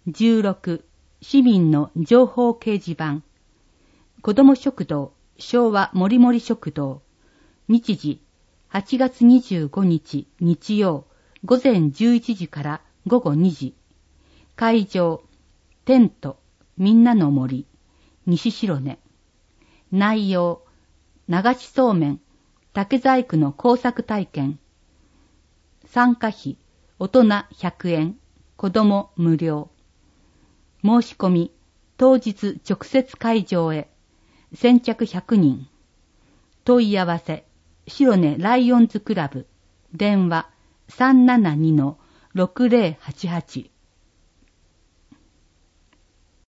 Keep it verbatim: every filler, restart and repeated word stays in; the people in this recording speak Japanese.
じゅうろく市民の情報掲示板。子ども食堂昭和もりもり食堂。日時はちがつにじゅうごにち日曜午前じゅういちじから午後にじ。会場テントみんなの森西白根。内容流しそうめん竹細工の工作体験。参加費大人ひゃくえん子ども無料。申し込み当日直接会場へ。先着ひゃくにん。問い合わせ白根ライオンズクラブ。電話 さんななにのろくぜろはちはち。